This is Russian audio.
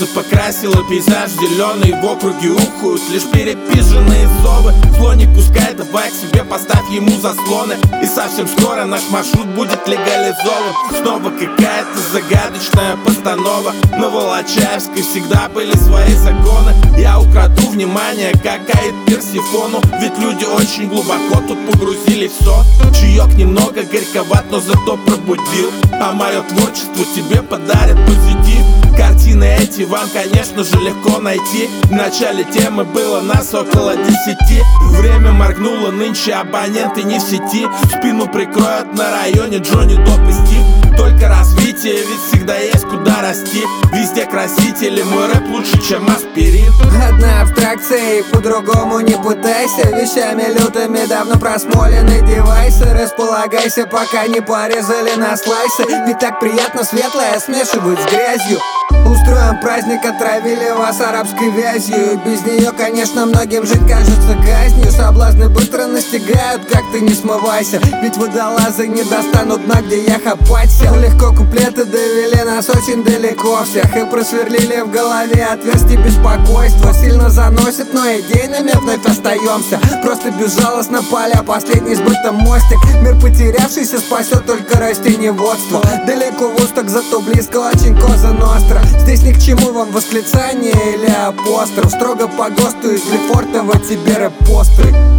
Солнце покрасило пейзаж зеленый, в округе ухают лишь перепиженные совы. Зло не пускай, давай к себе поставь ему заслоны. И совсем скоро наш маршрут будет легализован. Снова какая-то загадочная постанова. На Волочаевской всегда были свои законы. Я украду внимание, как Аид Персифону. Ведь люди очень глубоко тут погрузили все. Чаек немного горьковат, но зато пробудил. А мое творчество тебе подарит позитив. Картины эти вам, конечно же, легко найти. В начале темы было нас около 10. Время моргнуло, нынче абоненты не в сети. Спину прикроют на районе Джонни Доп и Стив. Только развитие, ведь всегда есть куда расти. Везде красители, мой рэп лучше, чем аспирин. Одна абстракция и по-другому не пытайся. Вещами лютыми давно просмолены девайсы. Располагайся, пока не порезали на слайсы. Ведь так приятно светлое смешивают с грязью. Устроим праздник, отравили вас арабской вязью. И без нее, конечно, многим жить кажется казнью. Соблазны быстро настигают, как ты не смывайся. Ведь водолазы не достанут дна, где я хапать сел. Легко куплеты довели нас очень далеко всех. И просверлили в голове отверстие беспокойства. Сильно заносит, но идейными вновь остаемся. Просто безжалостно поля, последний сбытом мостик. Мир потерявшийся спасет только растениеводство. Далеко восток, зато близко очень Коза Ностра. Здесь ни к чему вам восклицание или апостроф. Строго по ГОСТу из Лефортово тебе рэп-постры.